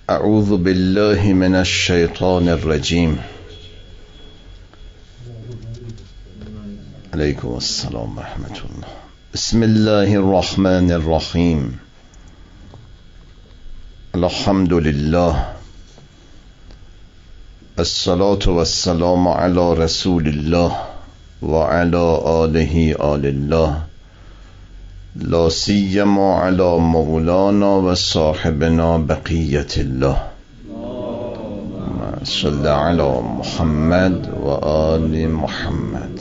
اعوذ بالله من الشیطان الرجیم. علیکم السلام و رحمت الله. بسم الله الرحمن الرحیم. الحمد لله، الصلاة والسلام علی رسول الله و علی آله آل الله، لا سیما علی مولانا و صاحبنا بقیت الله. صل علی محمد و آل محمد.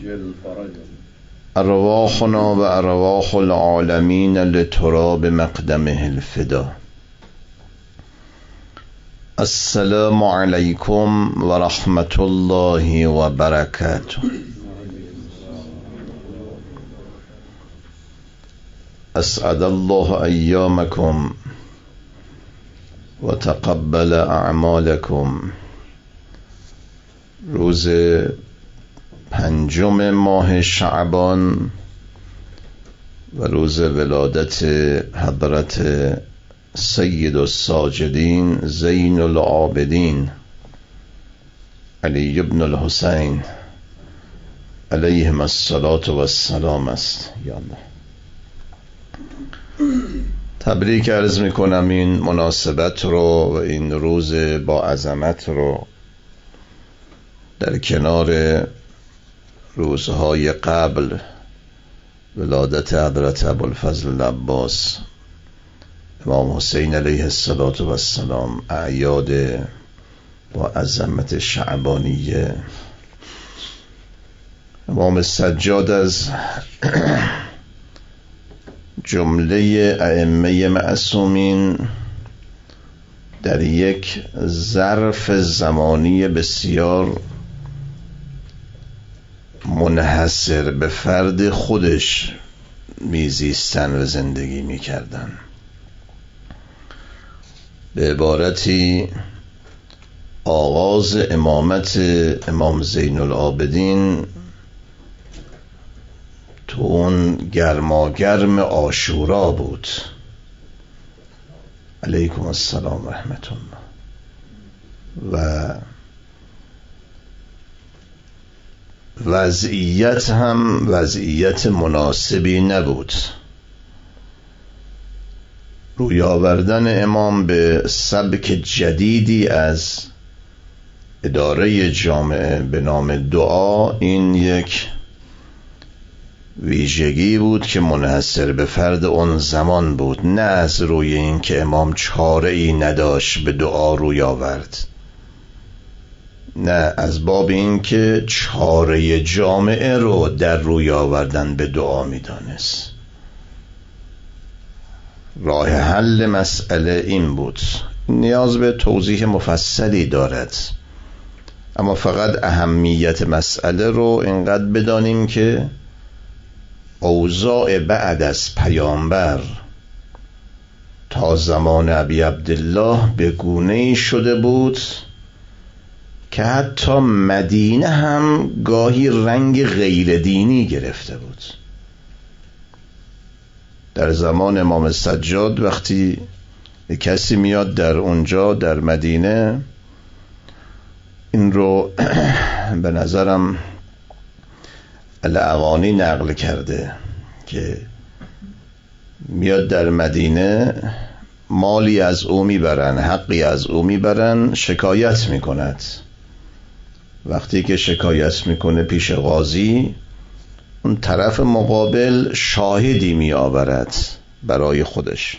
ارواحنا و ارواح العالمین لتراب مقدمه الفدا. السلام علیکم و رحمت الله و برکاته. اسعد الله ایامکم و تقبل اعمالکم. روز 5 ماه شعبان و روز ولادت حضرت سید الساجدین زین العابدین علی ابن الحسین علیهم الصلاة والسلام است. یا الله، تبریک عرض میکنم این مناسبت رو و این روز با عظمت رو در کنار روزهای قبل ولادت حضرت ابوالفضل العباس امام حسین علیه السلام، اعیاد با عظمت شعبانیه. امام سجاد از جمله ائمه معصومین در یک ظرف زمانی بسیار منحصر به فرد خودش میزیستن و زندگی میکردن. به عبارتی آغاز امامت امام زین العابدین تو اون گرماگرم عاشورا بود علیکم السلام و رحمت الله، و وضعیت هم وضعیت مناسبی نبود. روی آوردن امام به سبک جدیدی از اداره جامعه به نام دعا، این یک ویژگی بود که منحصر به فرد اون زمان بود، نه از روی این که امام چاره ای نداشت به دعا روی آورد، نه از باب این که چاره جامعه رو در روی آوردن به دعا میدانست. راه حل مسئله این بود. نیاز به توضیح مفصلی دارد، اما فقط اهمیت مسئله رو اینقدر بدانیم که اوضاع بعد از پیامبر تا زمان ابی عبدالله به گونه‌ای شده بود که حتی مدینه هم گاهی رنگ غیر دینی گرفته بود. در زمان امام سجاد وقتی کسی میاد در اونجا در مدینه، این رو به نظرم الاغانی نقل کرده که میاد در مدینه، مالی از او میبرن، حقی از او میبرن، شکایت میکند. وقتی که شکایت میکنه پیش قاضی، اون طرف مقابل شاهدی میآورد برای خودش،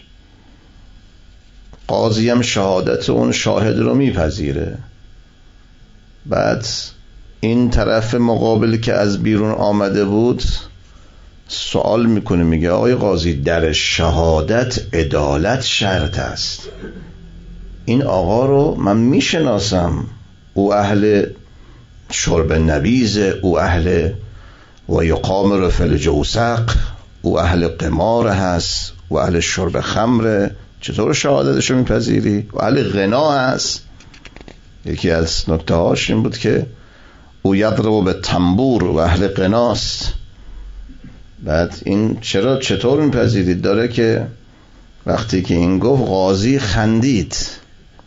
قاضی هم شهادت اون شاهد رو میپذیره. بعد این طرف مقابل که از بیرون آمده بود سوال میکنه، میگه آقای قاضی، در شهادت عدالت شرط است. این آقا رو من میشناسم، او اهل شرب نبیز، او اهل و یقامر فی الجوسق، او اهل قمار هست، او اهل شرب خمره، چطور شهادتشو میپذیری؟ و اهل غنا هست. یکی از نکته هاش این بود که او یضرب به تنبور و اهل غناست. بعد این چطور میپذیرید؟ داره که وقتی که این گفت قاضی خندید،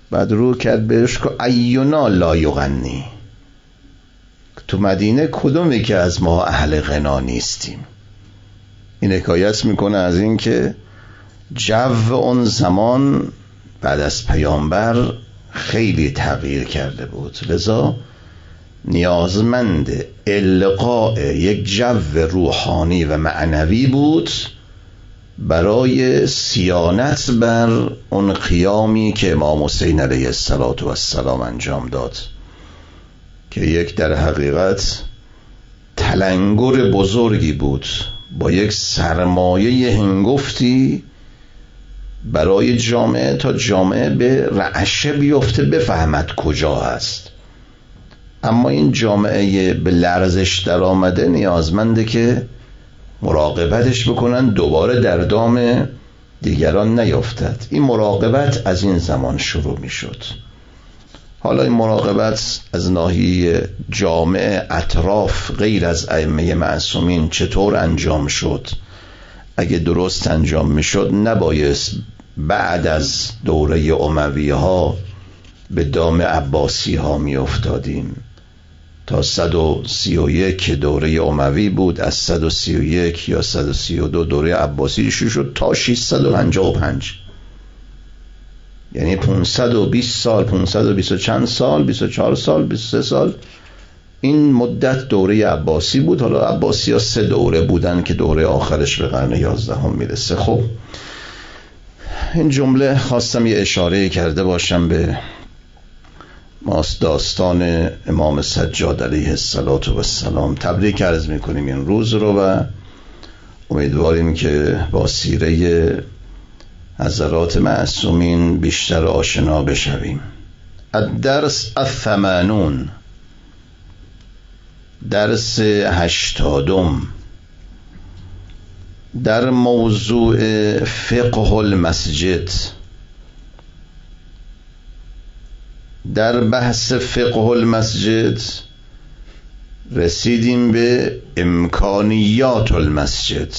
بعد رو کرد بهش که ایونا لا یغنی، تو مدینه کدومی که از ما اهل غنا نیستیم. این حکایت میکنه از این که جو اون زمان بعد از پیامبر خیلی تغییر کرده بود، لذا نیازمند القاء یک جو روحانی و معنوی بود برای صیانت بر اون قیامی که امام حسین علیه السلام انجام داد، که یک در حقیقت تلنگر بزرگی بود با یک سرمایه هنگفتی برای جامعه، تا جامعه به رعشه بیفته بفهمد کجا هست. اما این جامعه به لرزش در آمده نیازمنده که مراقبتش بکنن دوباره در دام دیگران نیفتد. این مراقبت از این زمان شروع می شد. حالا این مراقبت از ناحیه جامعه اطراف غیر از ائمه معصومین چطور انجام شد؟ اگه درست انجام می شد نبایست بعد از دوره اموی ها به دام عباسی ها می افتادیم. تا 131 که دوره اموی بود، از 131 یا 132 دوره عباسی شروع شد تا 655، یعنی 520 سال، 520 چند سال، 24 سال، 23 سال این مدت دوره عباسی بود. حالا عباسی ها 3 دوره بودن که دوره آخرش به قرن 11 میرسه. خب این جمله خواستم یه اشاره کرده باشم به داستان امام سجاد علیه السلام. تبریک عرض میکنیم این روز رو و امیدواریم که با سیره حضرات معصومین بیشتر آشنا بشویم. الدرس 80، درس 80 در موضوع فقه المسجد. در بحث فقه المسجد رسیدیم به امکانیات المسجد،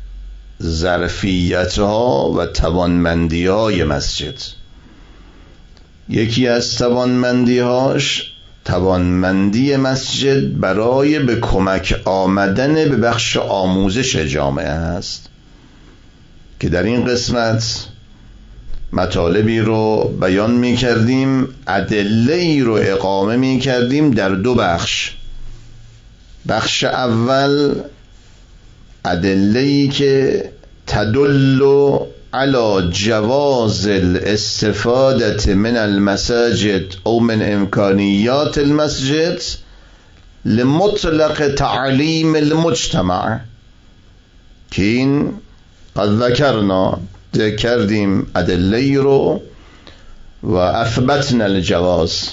ظرفیت‌ها و توانمندی‌های مسجد. یکی از توانمندی‌هاش توانمندی مسجد برای به کمک آمدن به بخش آموزش جامعه است، که در این قسمت مطالبی رو بیان می کردیم، ادله‌ای رو اقامه می کردیم در 2 بخش. بخش اول ادله‌ای که تدل على جواز الاستفاده من المساجد او من امکانیات المسجد لمطلق تعلیم المجتمع، که این قد ذکردیم ادله رو و اثبتنا الجواز.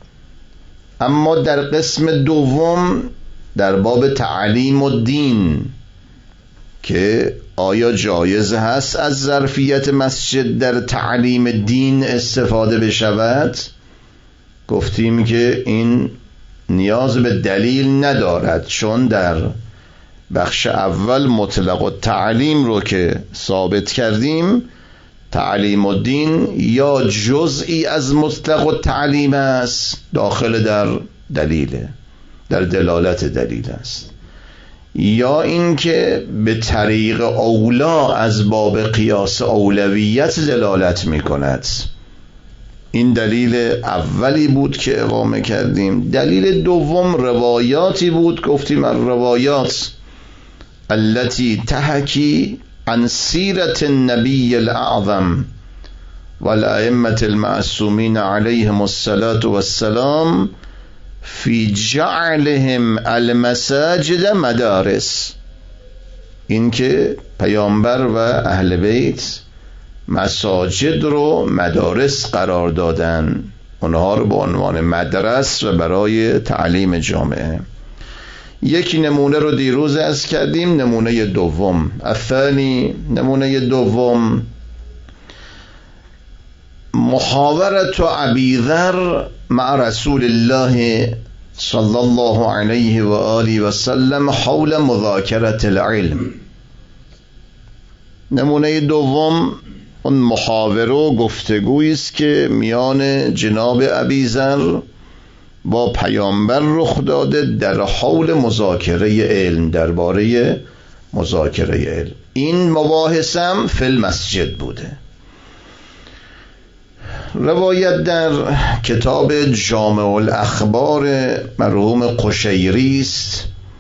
اما در قسم دوم در باب تعلیم الدین که آیا جایز هست از ظرفیت مسجد در تعلیم دین استفاده بشود، گفتیم که این نیاز به دلیل ندارد، چون در بخش اول مطلق التعلیم رو که ثابت کردیم، تعلیم الدین یا جزئی از مطلق التعلیم است، داخل در دلیله، در دلالت دلیل است، یا اینکه به طریق اولا از باب قیاس اولویت دلالت می کند. این دلیل اولی بود که اقامه کردیم. دلیل دوم روایاتی بود، گفتیم الروایات التي تحكي عن سيرة النبي الأعظم والأئمة المعصومين عليهم الصلاة والسلام في جعلهم المساجد مدارس. این که پیامبر و اهل بیت مساجد رو مدارس قرار دادن، اونها رو به عنوان مدرس و برای تعلیم جامعه. یک نمونه رو دیروز عرض کردیم، نمونه دوم الثانی، نمونه دوم محاورت ابی ذر مع رسول الله صلی الله علیه و آله و سلم حول مذاکره العلم. نمونه دوم اون محاوره و گفتگویی است که میان جناب ابیذر با پیامبر رخ داده در حول مذاکره علم، درباره مذاکره علم. این مباحثم فی المسجد بوده. روایت در کتاب جامع الاخبار مرحوم قشیری است.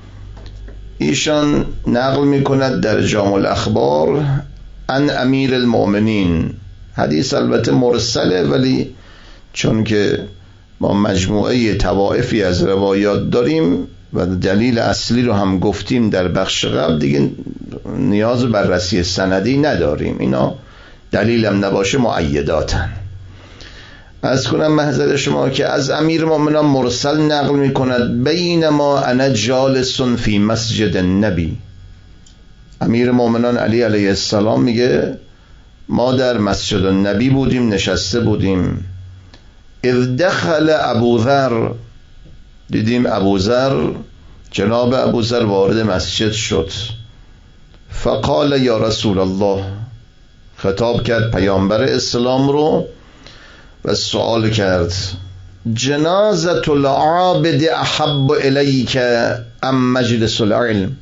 ایشان نقل می کند در جامع الاخبار عن امیر المؤمنین. حدیث البته مرسله، ولی چون که ما مجموعه طوائفی از روایات داریم و دلیل اصلی رو هم گفتیم در بخش قبل، دیگه نیاز به بررسی سندی نداریم، اینا دلیل هم نباشه مؤیداتن. از کنم محضر شما که از امیر مومنان مرسل نقل می کند بینما انا جالس فی مسجد النبی. امیر مومنان علی علیه السلام میگه ما در مسجد النبی بودیم، نشسته بودیم. اذ دخل ابوذر، دیدیم ابوذر، جناب ابوذر وارد مسجد شد. فقال یا رسول الله، خطاب کرد پیامبر اسلام رو و سوال کرد جنازة العابد احب الیک ام مجلس العلم.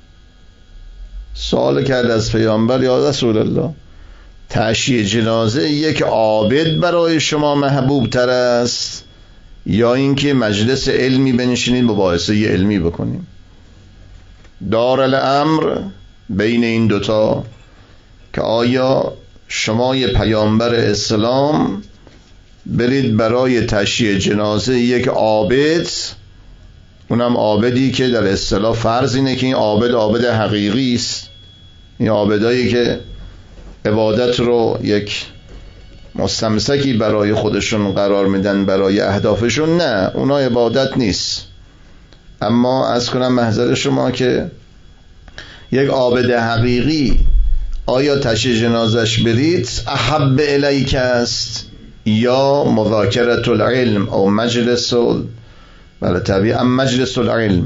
سوال کرد از پیامبر یا رسول الله، تشییع جنازه یک عابد برای شما محبوب تر است یا اینکه مجلس علمی بنشینید مباحثه علمی بکنیم؟ دار الامر بین این دوتا که آیا شما یه پیامبر اسلام برید برای تشییع جنازه یک عابد، اونم عابدی که در اصطلاح فرض اینه که این عابد حقیقی است، این عابدایی که عبادت رو یک مستمسکی برای خودشون قرار میدن برای اهدافشون، نه اونا عبادت نیست. اما از کنم محضر شما که یک عابد حقیقی آیا تشییع جنازش برید احب الیک است یا مذاکرة العلم او مجلس بله طبیعا مجلس العلم؟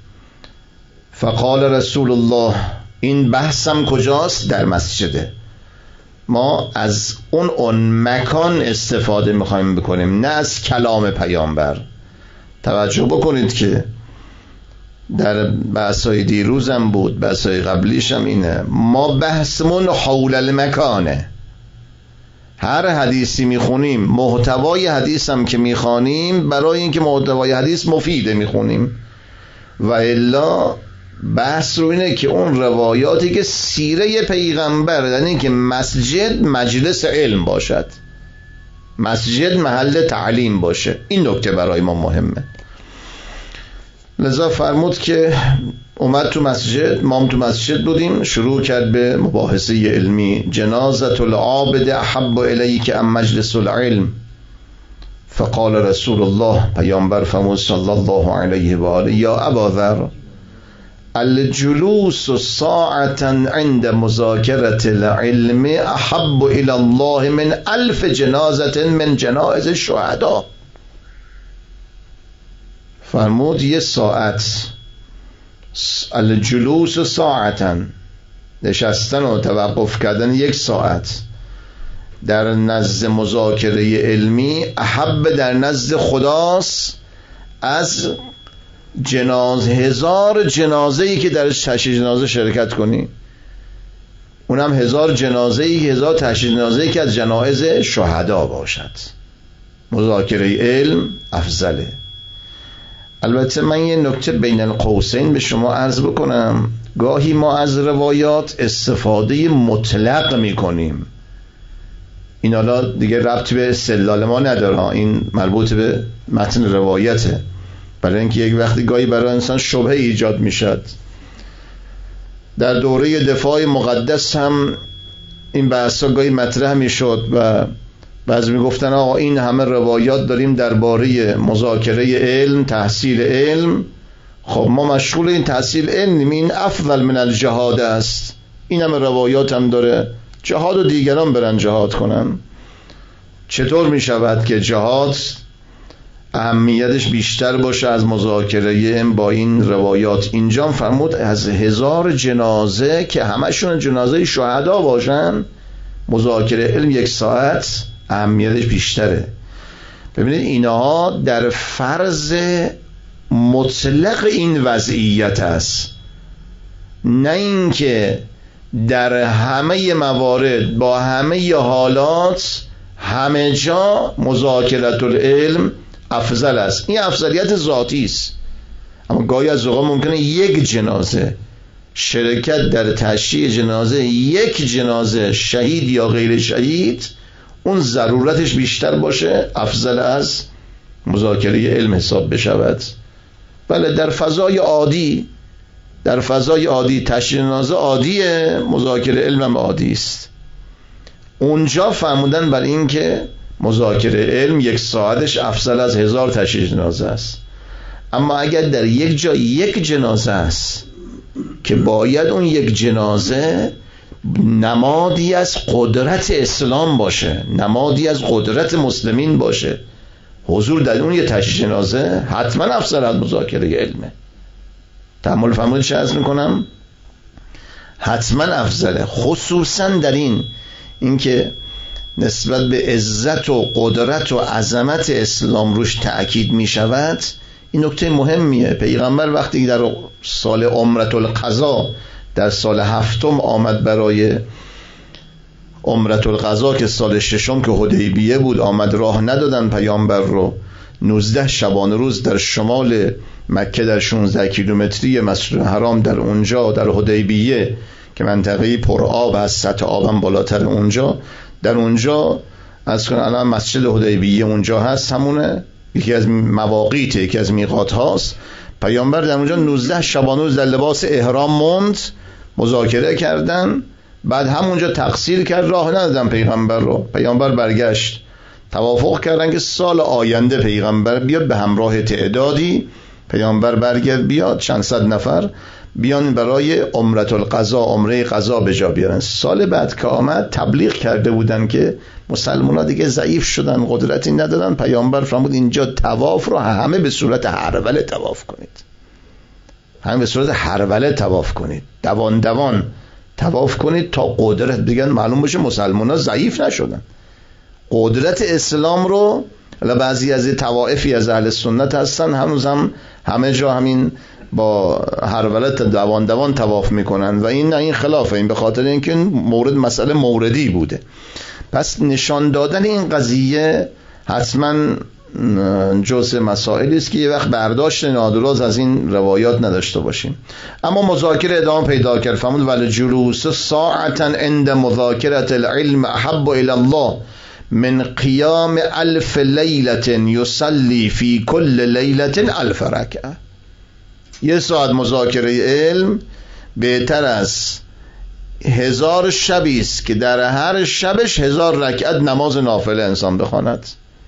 فقال رسول الله، این بحثم کجاست؟ در مسجده. ما از اون مکان استفاده میخوایم بکنیم، نه از کلام پیامبر. توجه بکنید که در بحثای دیروزم بود، بحثای قبلیشم اینه، ما بحثمون حول المکانه. هر حدیثی میخونیم، محتوای حدیث هم که میخوانیم برای اینکه محتوای حدیث مفیده میخونیم، و الا بحث رو اینه که اون روایاتی که سیره پیغمبر، یعنی که مسجد مجلس علم باشد، مسجد محل تعلیم باشه، این نکته برای ما مهمه. لذا فرمود که اومد تو مسجد، ما هم تو مسجد بودیم، شروع کرد به مباحثه علمی. جنازة العابد احب الیک ام مجلس العلم؟ فقال رسول الله، پیامبر فرمود صلی الله علیه و آله، یا اباذر الجلوس ساعة عند مذاکرة العلم احب الى الله من 1000 جنازة من جنائز الشهداء. فرمود یه ساعت، الجلوس ساعتا، نشستن و توقف کردن یک ساعت در نزد مذاکره علمی احب در نزد خداست از 1000 جنازه‌ای که در تشییع جنازه شرکت کنی، اونم 1000 جنازه‌ای، 1000 تشییع جنازه‌ای که از جنایز شهدا باشد. مذاکره علم افضله. البته من یه نکته بین القوسین به شما عرض بکنم، گاهی ما از روایات استفاده مطلق میکنیم. این حالا دیگه ربط به استدلال ما نداره، این مربوط به متن روایته، برای اینکه یک وقتی گاهی برای انسان شبهه ایجاد میشد. در دوره دفاع مقدس هم این بحثا گاهی مطرح میشد و بعضی میگفتن آقا این همه روایات داریم درباره مذاکره علم، تحصیل علم، خب ما مشغول این تحصیل علم، این افضل من الجهاد است، این همه روایات هم داره، جهاد و دیگران برن جهاد کنن. چطور میشود که جهاد اهمیتش بیشتر باشه از مذاکره علم با این روایات؟ اینجا فرمود از 1000 جنازه که همشون جنازه شهدا باشن مذاکره علم 1 ساعت اهمیتش بیشتره. ببینید اینها در فرض مطلق این وضعیت است، نه اینکه در همه موارد با همه حالات همه جا مذاکرة العلم افضل است. این افضلیت ذاتی است، اما گاهی از اوقات ممکنه یک جنازه، شرکت در تشییع جنازه، یک جنازه شهید یا غیر شهید، اون ضرورتش بیشتر باشه، افضل از مذاکره علم حساب بشود. بله در فضای عادی تشییع جنازه عادیه، مذاکره علم هم عادی است. اونجا فرمودن بر این که مذاکره علم 1 ساعتش افضل از 1000 تشییع جنازه است. اما اگر در یک جا یک جنازه است که باید اون یک جنازه نمادی از قدرت اسلام باشه، نمادی از قدرت مسلمین باشه، حضور در اون یه تشییع جنازه حتما افضل از مذاکره علمه. تأمل فرمودید چه عرض میکنم؟ حتما افضله، خصوصا در اینکه نسبت به عزت و قدرت و عظمت اسلام روش تأکید می شود. این نکته مهمیه. پیغمبر وقتی در سال عمرة القضا، در سال 7 آمد برای عمرة القضا که سال 6 که حدیبیه بود، آمد، راه ندادن پیامبر رو. 19 شبانه روز در شمال مکه در 16 کیلومتری مسجد حرام در اونجا در حدیبیه که منطقه پر آب هست، سطح آبم بالاتر اونجا، در اونجا از کنه الان مسجد حدیبیه اونجا هست، همونه یکی از مواقیت، یکی از میقات هاست. پیامبر در اونجا 19 شبانه روز در لباس احرام موند، مذاکره کردن، بعد همونجا تقصیر کرد، راه ندادن پیغمبر رو. پیامبر برگشت، توافق کردن که سال آینده پیغمبر بیاد به همراه تعدادی، پیامبر برگرد بیاد، چند صد نفر بیان برای عمرة القضا، عمره قضا به جا بیارن. سال بعد که آمد تبلیغ کرده بودن که مسلمان‌ها دیگه ضعیف شدن، قدرتی ندادن. پیامبر فرمود اینجا طواف رو همه به صورت هروله طواف کنید، همه به صورت هروله طواف کنید، دوان دوان طواف کنید تا قدرت دیگه معلوم باشه مسلمان‌ها ضعیف نشدن. قدرت اسلام رو، بعضی از طوائفی از اهل سنت هستن هنوز هم همه جا همین با هروله دوان دوان طواف میکنن و این خلافه، این به خاطر اینکه مورد مسئله موردی بوده. پس نشان دادن این قضیه حتما جزء مسائلی است که یه وقت برداشت نادرست از این روایات نداشته باشیم. اما مذاکره ادامه پیدا کرد. فرمود ولجلوس ساعتا عند مذاکرة العلم احب الى الله من قیام 1000 لیلة یصلی فی کل لیلة 1000 رکعه. 1 ساعت مذاکره علم بهتر از 1000 شبی است که در هر شبش 1000 رکعت نماز نافله انسان بخواند.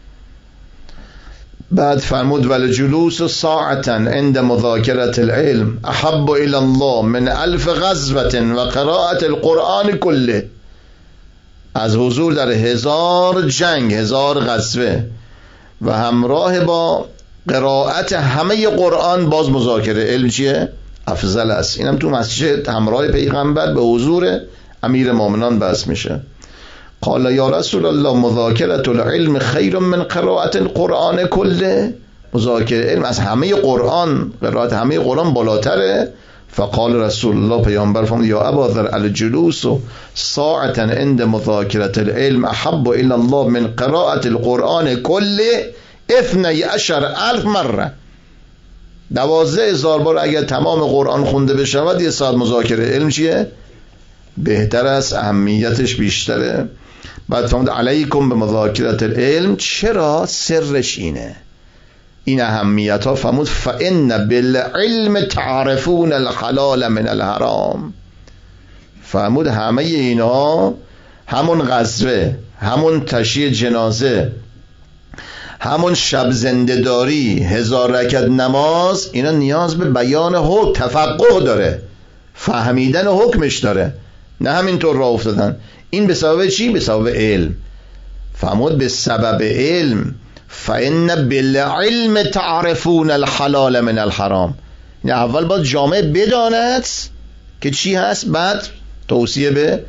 بعد فرمود ولجلوس ساعتا عند مذاکرة العلم احب الى الله من 1000 غزوة و قراءة القرآن کله. از حضور در 1000 جنگ، 1000 غزوه و همراه با قرائت همه قرآن، باز مذاکره علم چیه؟ افضل است. اینم تو مسجد همراه پیغمبر به حضور امیر مومنان بحث میشه. قال یا رسول الله مذاکرة العلم خیر من قرائت القرآن کله. مذاکره علم از همه قرآن، قرائت همه قرآن بالاتره. فقال رسول الله، پیامبر فرمود یا ابا ذر الجلوس ساعتا عند مذاکرة العلم احب الى الله من قراءة القرآن کله 12,000 مره. 12,000 بار اگر تمام قرآن خونده بشود 1 ساعت مذاکره علم چیه؟ بهتر است، اهمیتش بیشتره. بعد فرمود علیکم به مذاکرة العلم. چرا؟ سرش اینه، این اهمیت ها. فرمود فإن بالعلم تعرفون الحلال من الحرام. فرمود همه اینا، همون غزوه، همون تشییع جنازه، همون شب زنده‌داری، 1000 رکعت نماز، اینا نیاز به بیان حکم، تفقه داره، فهمیدن حکمش داره، نه همینطور راه افتادن. این به سبب چی؟ به سبب علم. فرمود به سبب علم. فإن بالعلم تعرفون الحلال من الحرام. یعنی اول باید جامعه بداند که چی هست، بعد توصیه به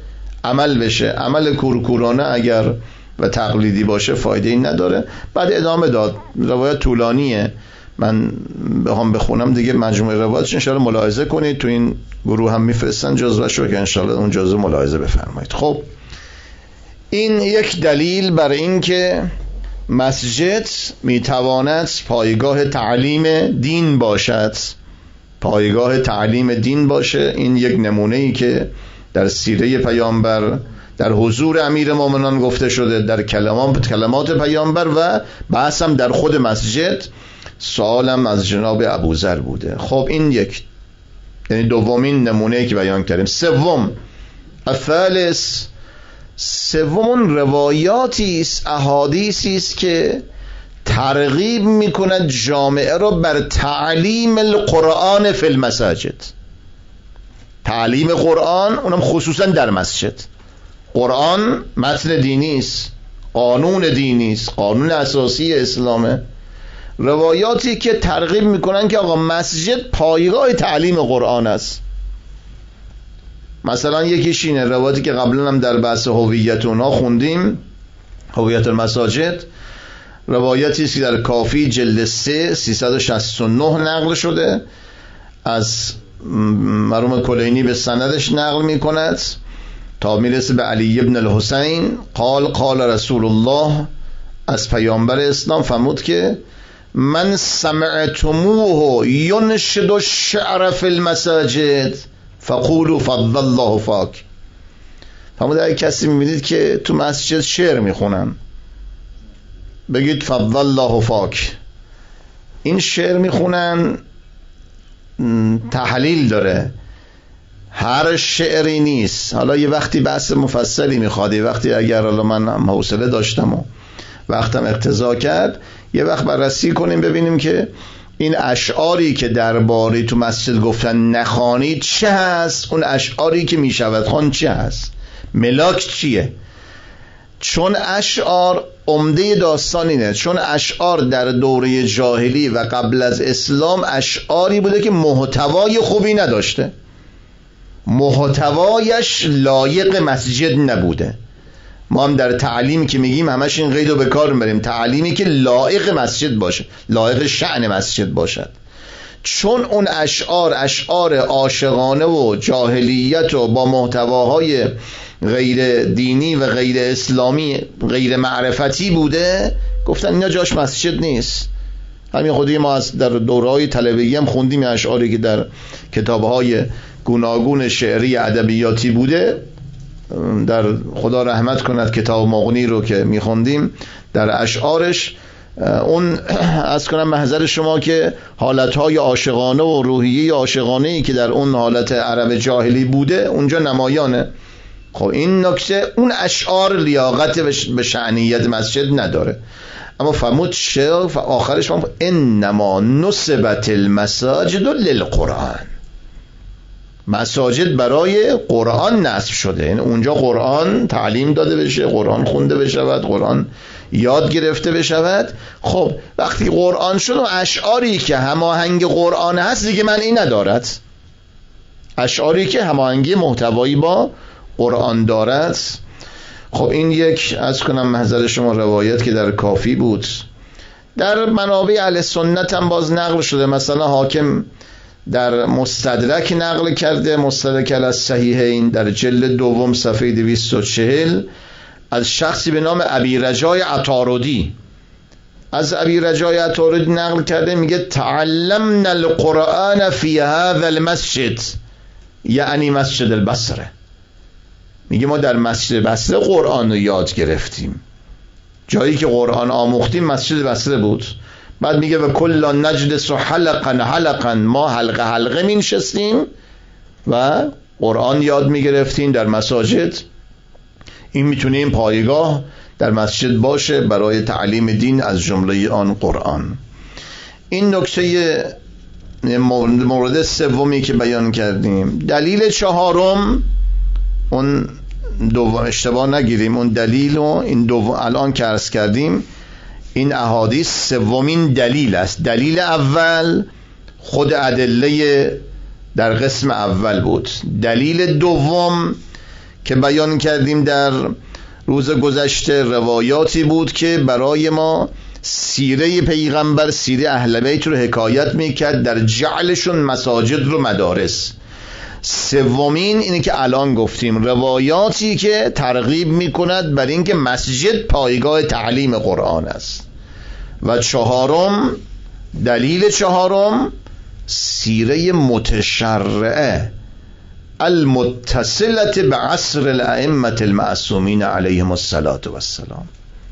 عمل بشه. عمل کورکورانه اگر و تقلیدی باشه فایده ای نداره. بعد ادامه داد. روایت طولانیه، من بخوام بخونم دیگه مجموعه روایتش انشاءالله ملاحظه کنید، تو این گروه هم میفرستن جزوه‌شو که انشاءالله اون جزوه ملاحظه بفرمایید. خب این یک دلیل برای این که مسجد میتواند پایگاه تعلیم دین باشد، پایگاه تعلیم دین باشه. این یک نمونه ای که در سیره پیامبر، در حضور امیر مومنان گفته شده، در کلمات پیامبر و بحث هم در خود مسجد. سوالم از جناب ابوذر بوده. خب این یک، یعنی دومین نمونه که بیان کردیم. سوم، الثالث، سوم روایاتی است، احادیثی است که ترغیب میکند جامعه را بر تعلیم القرآن فی المساجد. تعلیم قرآن، اونم خصوصا در مسجد. قرآن متن دینی است، قانون دینی است، قانون اساسی اسلامه. روایاتی که ترغیب میکنن که آقا مسجد پایگاه تعلیم قرآن است. مثلا یکیش اینه، روایتی که قبلا هم در بحث هویت اونها خوندیم، هویت المساجد، روایتی است که در کافی جلد 3 369 نقل شده، از مرحوم کلینی به سندش نقل میکند تا میرسه به علی ابن الحسین. قال رسول الله، از پیامبر اسلام فرمود که من سمعتموه ینشد الشعر فی المساجد فقولوا فضل الله فاک. فرمود اگه کسی میبینید که تو مسجد شعر میخونن، بگید فضل الله فاک. این شعر میخونن تحلیل داره، هر شعری نیست. حالا یه وقتی بحث مفصلی میخواد، یه وقتی اگر حالا من حوصله داشتم و وقتم اقتضا کرد یه وقت بررسی کنیم ببینیم که این اشعاری که درباره تو مسجد گفتن نخوانید چه هست، اون اشعاری که میشود خوان چه هست، ملاک چیه. چون اشعار عمده داستان اینه، چون اشعار در دوره جاهلی و قبل از اسلام اشعاری بوده که محتوای خوبی نداشته، محتوایش لایق مسجد نبوده. ما هم در تعلیمی که میگیم همش این قید رو به کار میبریم، تعلیمی که لایق مسجد باشه، لایق شأن مسجد باشد. چون اون اشعار عاشقانه و جاهلیت و با محتواهای غیر دینی و غیر اسلامی، غیر معرفتی بوده، گفتن اینا جاش مسجد نیست. همین خودی ما از در دوره‌های طلبگی هم خوندیم اشعاری که در کتاب‌های گوناگون شعری ادبیاتی بوده. در خدا رحمت کند کتاب مغنی رو که میخوندیم، در اشعارش اون از کنم محضر شما که حالتهای عاشقانه و روحیه عاشقانه‌ای که در اون حالت عرب جاهلی بوده اونجا نمایانه. خب این نکته، اون اشعار لیاقت به شأنیت مسجد نداره. اما فرمود شیخ و آخرش فرمود انما نصبت المساجد للقرآن، مساجد برای قرآن نصب شده، یعنی اونجا قرآن تعلیم داده بشه، قرآن خونده بشود، قرآن یاد گرفته بشود. خب وقتی قرآن شد و اشعاری که هماهنگ قرآن هست دیگه معنی ندارد، اشعاری که هماهنگی محتوایی با قرآن دارد. خب این یک از کنم محضر شما روایت که در کافی بود. در منابع اهل سنت هم باز نقل شده، مثلا حاکم در مستدرک نقل کرده، مستدرک الصحیحین در جلد دوم صفحه 240 از شخصی به نام ابی رجای عطاردی، از ابی رجای عطاردی نقل کرده، میگه تعلمنا القرآن فی هذا المسجد، یعنی مسجد البصره. میگه ما در مسجد بصره قرآن رو یاد گرفتیم، جایی که قرآن آموختیم مسجد بصره بود. بعد میگه و کلا نجلس حلقا، ما حلقه می نشستیم و قرآن یاد میگرفتیم در مساجد. این میتونه این پایگاه در مسجد باشه برای تعلیم دین، از جمله آن قرآن. این نکته مورد سومی که بیان کردیم. دلیل چهارم، اون دوم اشتباه نگیریم، اون دلیل و این دوم الان که عرض کردیم این احادیث سومین دلیل است. دلیل اول خود ادله در قسم اول بود. دلیل دوم که بیان کردیم در روز گذشته، روایاتی بود که برای ما سیره پیغمبر، سیره اهل بیت رو حکایت میکرد در جعلشون مساجد رو مدارس. سومین اینه که الان گفتیم، روایاتی که ترغیب میکند بر اینکه مسجد پایگاه تعلیم قرآن است. و چهارم، دلیل چهارم، سیره متشرعه المتصلة بعصر الائمة المعصومین علیهم الصلاة والسلام.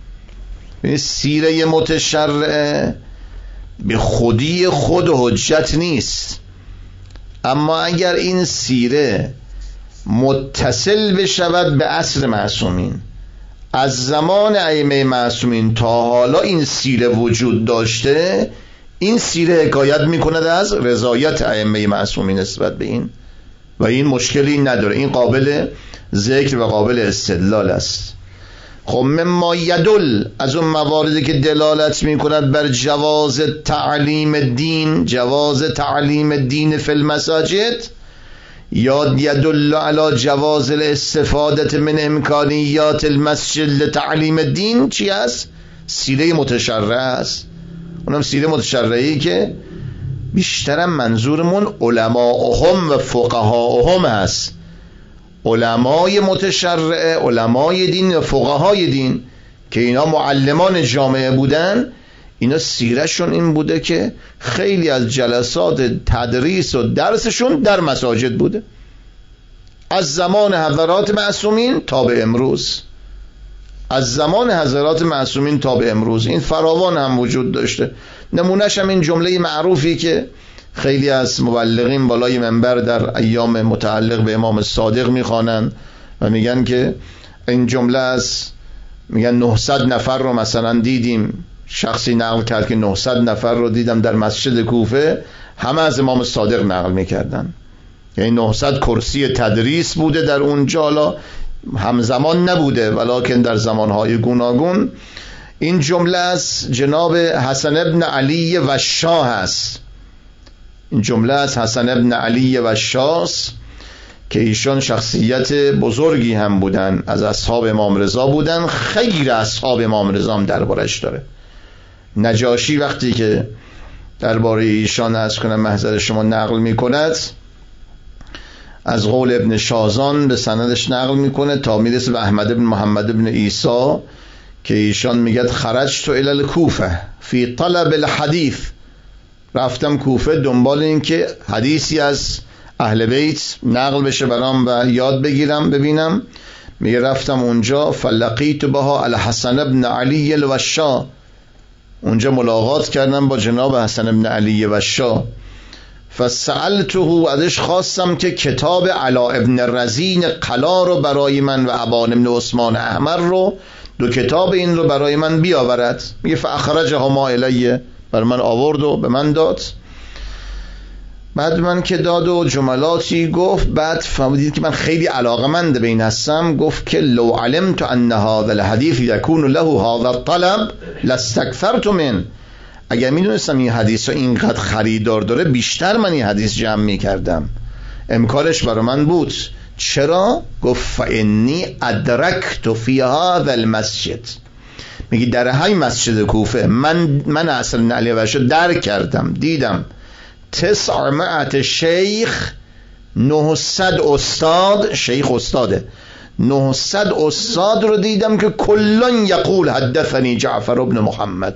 سیره متشرعه به خودی خود حجت نیست، اما اگر این سیره متصل بشود به عصر معصومین، از زمان ائمه معصومین تا حالا این سیره وجود داشته، این سیره حکایت میکند از رضایت ائمه معصومین نسبت به این، و این مشکلی نداره، این قابل ذکر و قابل استدلال است. خب مما یدل، از اون مواردی که دلالت میکند بر جواز تعلیم دین، جواز تعلیم دین فی المساجد، یا یدل علی جواز الاستفاده من امکانیات المسجد لتعلیم الدین، چی است؟ سیره متشرعه است. اونم سیره متشرعی که بیشترم منظورمون علماءهم و فقهاءهم هست. علمای متشرعه، علمای دین و فقهای دین که اینا معلمان جامعه بودن، اینا سیرشون این بوده که خیلی از جلسات تدریس و درسشون در مساجد بوده، از زمان حضرات معصومین تا به امروز، از زمان حضرات معصومین تا به امروز این فراوان هم وجود داشته. نمونهش هم این جمله معروفی که خیلی از مبلغین بالای منبر در ایام متعلق به امام صادق میخوانن و میگن که این جمله از، میگن 900 نفر رو مثلا دیدیم، شخصی نقل کرد که 900 نفر رو دیدم در مسجد کوفه، همه از امام صادق نقل میکردن. یعنی 900 کرسی تدریس بوده در اونجا، حالا همزمان نبوده ولکن در زمانهای گوناگون. این جمله از جناب حسن ابن علی وشاه است. این جمله از حسن ابن علی وشاه که ایشان شخصیت بزرگی هم بودن، از اصحاب امام رضا بودن، خیلی اصحاب امام رضا هم دربارش داره. نجاشی وقتی که درباره ایشان از کنم محضر شما نقل میکند، از قول ابن شازان به سندش نقل میکنه تا میرسه به احمد ابن محمد ابن عیسی که ایشان میگه خرجت الی الکوفه فی طلب الحدیث، رفتم کوفه دنبال این که حدیثی از اهل بیت نقل بشه برام و یاد بگیرم ببینم. میگه رفتم اونجا، فلقیت بها الحسن ابن علی الوشا، اونجا ملاقات کردم با جناب حسن ابن علی وشا. فسألته، ازش خواستم که کتاب علا ابن رزین قلا رو برای من و ابان ابن عثمان احمر رو، دو کتاب این رو برای من بیاورد. میگه فاخرجها ما الیه، برای من آورد و به من داد. بعد من که داد و جملاتی گفت، بعد فهمیدید که من خیلی علاقمند به این هستم، گفت که لو علمت ان هذا الحديث يكون له هذا الطلب لاستكثرت من، اگر میدونستم این حدیث رو اینقدر خریدار داره بیشتر من این حدیث جمع میکردم، امکانش برای من بود. چرا؟ گفت فانی ادرکت فی هذا المسجد، میگی در های مسجد کوفه من اصلا علی وشا درک کردم، دیدم 900 شیخ، 900 استاد، شیخ استاده، 900 استاد رو دیدم که کلان یقول حدثنی جعفر ابن محمد.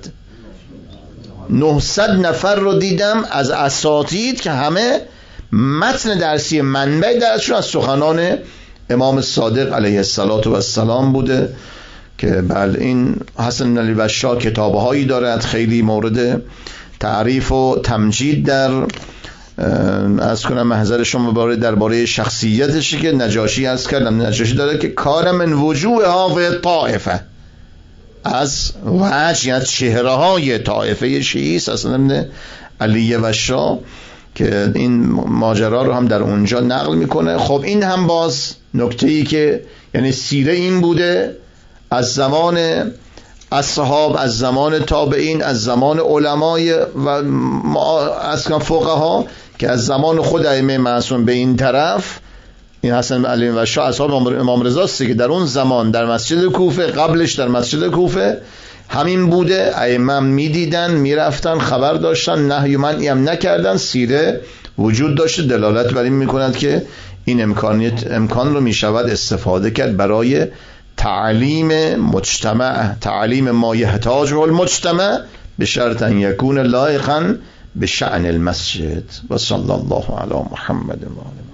900 نفر رو دیدم از اساتید که همه متن درسی منبع درسشون از سخنان امام صادق علیه السلام بوده. که بله، این حسن علی وشا کتابهایی دارد خیلی مورد تعریف و تمجید در از کنم محضر شما درباره شخصیتشی که نجاشی عرض کردم. نجاشی داره که کار من وجوه ها طائفه، از وجه از چهره های طائفه شیعی اصلا علی وشا که این ماجرا رو هم در اونجا نقل میکنه. خب این هم باز نکته‌ای که یعنی سیره این بوده از زمان اصحاب، از زمان تابعین، از زمان علمای و از فقها، که از زمان خود ائمه معصوم به این طرف این حسن بن علی و شاه اصحاب امام رضا است که در اون زمان در مسجد کوفه، قبلش در مسجد کوفه همین بوده، ائمه میدیدن، میرفتن، خبر داشتن، نهی و منعی هم نکردن، سیره وجود داشته، دلالت بر این میکند که این امکان رو میشود استفاده کرد برای تعلیم مجتمع، تعلیم ما یحتاجه المجتمع به شرط ان یکون لایقا به شأن المسجد. و صلی الله علی محمد و آله.